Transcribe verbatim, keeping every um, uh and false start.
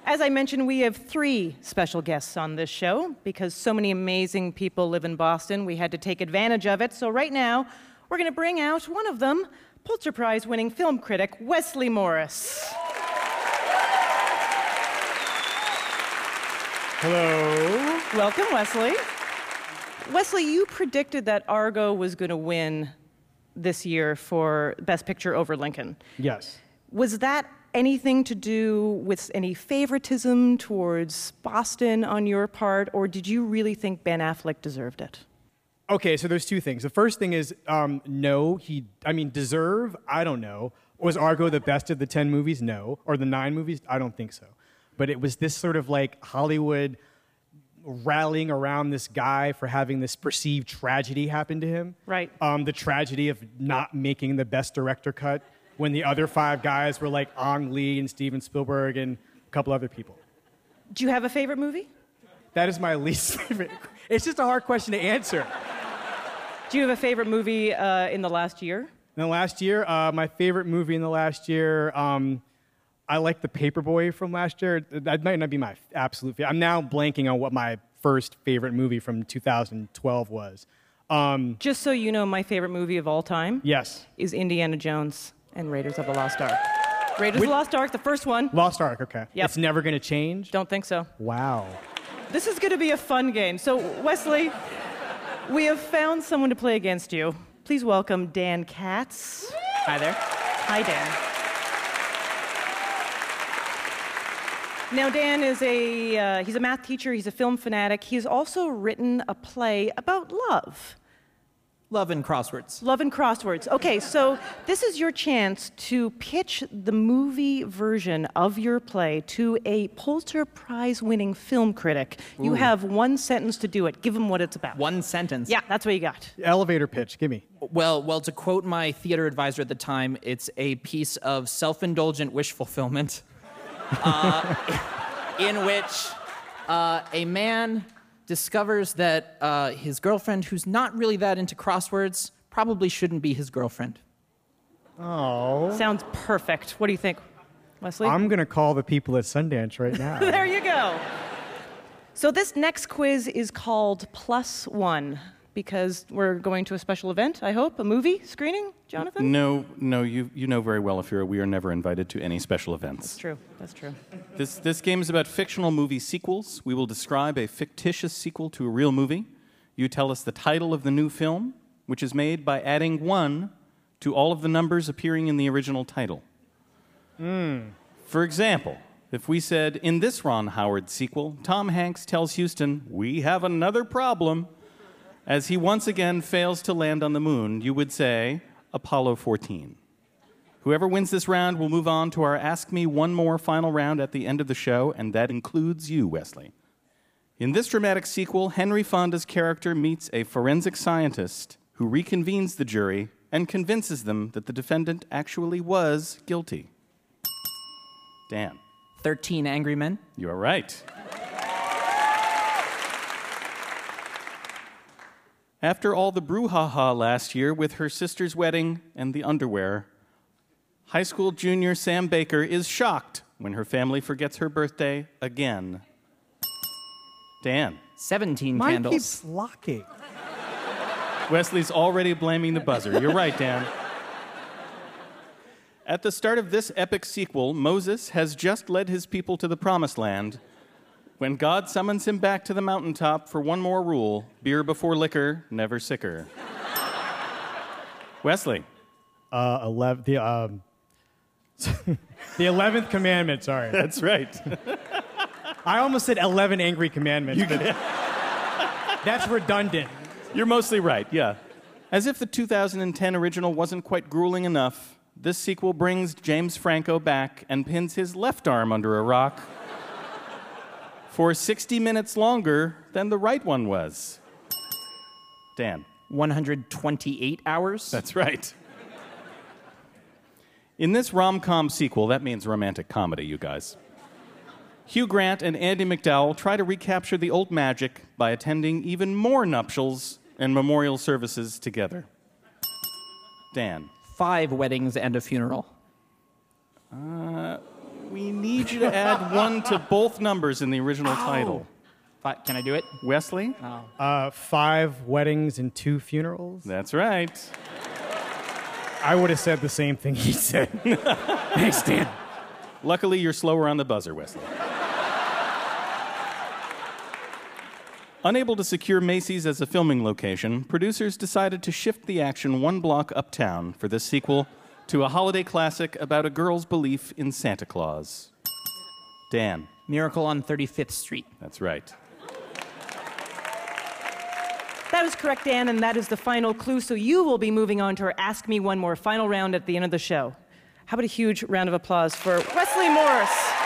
As I mentioned, we have three special guests on this show. Because so many amazing people live in Boston, we had to take advantage of it. So right now, we're going to bring out one of them, Pulitzer Prize-winning film critic Wesley Morris. Hello. Welcome, Wesley. Wesley, you predicted that Argo was going to win this year for Best Picture over Lincoln. Yes. Was that anything to do with any favoritism towards Boston on your part, or did you really think Ben Affleck deserved it? Okay, so there's two things. The first thing is, um, no, he, I mean, deserve, I don't know. Was Argo the best of the ten movies? No. Or the nine movies? I don't think so. But it was this sort of like Hollywood rallying around this guy for having this perceived tragedy happen to him. Right. Um, the tragedy of not making the best director cut when the other five guys were like Ang Lee and Steven Spielberg and a couple other people. Do you have a favorite movie? That is my least favorite. It's just a hard question to answer. Do you have a favorite movie uh, in the last year? In the last year, uh, my favorite movie in the last year, um, I like The Paperboy from last year. That might not be my absolute favorite. I'm now blanking on what my first favorite movie from two thousand twelve was. Um, Just so you know, my favorite movie of all time yes. is Indiana Jones and Raiders of the Lost Ark. Raiders Which- of the Lost Ark, the first one. Lost Ark, okay. Yep. It's never going to change? Don't think so. Wow. This is going to be a fun game. So, Wesley, we have found someone to play against you. Please welcome Dan Katz. Hi there. Hi, Dan. Now, Dan is a, uh, he's a math teacher, he's a film fanatic. He's also written a play about love. Love and crosswords. Love and crosswords. Okay, so this is your chance to pitch the movie version of your play to a Pulitzer Prize-winning film critic. You Ooh. have one sentence to do it. Give him what it's about. One sentence. Yeah, that's what you got. Elevator pitch, give me. Well, well, to quote my theater advisor at the time, it's a piece of self-indulgent wish fulfillment uh, in which uh, a man discovers that uh, his girlfriend, who's not really that into crosswords, probably shouldn't be his girlfriend. Oh. Sounds perfect. What do you think, Wesley? I'm going to call the people at Sundance right now. There you go. So this next quiz is called Plus One, because we're going to a special event, I hope, a movie screening, Jonathan? No, no, you you know very well, Afira, we are never invited to any special events. That's true, that's true. This, this game is about fictional movie sequels. We will describe a fictitious sequel to a real movie. You tell us the title of the new film, which is made by adding one to all of the numbers appearing in the original title. Mm. For example, if we said, in this Ron Howard sequel, Tom Hanks tells Houston, we have another problem, as he once again fails to land on the moon, you would say, Apollo fourteen. Whoever wins this round will move on to our Ask Me One More final round at the end of the show, and that includes you, Wesley. In this dramatic sequel, Henry Fonda's character meets a forensic scientist who reconvenes the jury and convinces them that the defendant actually was guilty. Dan. Thirteen Angry Men. You are right. After all the brouhaha last year with her sister's wedding and the underwear, high school junior Sam Baker is shocked when her family forgets her birthday again. Dan. Seventeen Mine Candles. keeps locking. Wesley's already blaming the buzzer. You're right, Dan. At the start of this epic sequel, Moses has just led his people to the promised land. When God summons him back to the mountaintop for one more rule, beer before liquor, never sicker. Wesley. Uh, eleven, the, um, the eleventh commandment, sorry. That's right. I almost said eleven angry commandments, but that's redundant. You're mostly right, yeah. As if the two thousand ten original wasn't quite grueling enough, this sequel brings James Franco back and pins his left arm under a rock for sixty minutes longer than the right one was. Dan. one hundred twenty-eight hours. That's right. In this rom-com sequel, that means romantic comedy, you guys, Hugh Grant and Andie MacDowell try to recapture the old magic by attending even more nuptials and memorial services together. Dan. Five Weddings and a Funeral. Uh, We need you to add one to both numbers in the original title. Fi- Can I do it? Wesley? Uh, five weddings and two funerals. That's right. I would have said the same thing he said. Thanks, Dan. Luckily, you're slower on the buzzer, Wesley. Unable to secure Macy's as a filming location, producers decided to shift the action one block uptown for this sequel to a holiday classic about a girl's belief in Santa Claus. Dan. Miracle on thirty-fifth Street. That's right. That is correct, Dan, and that is the final clue. So you will be moving on to our Ask Me One More final round at the end of the show. How about a huge round of applause for Wesley Morris?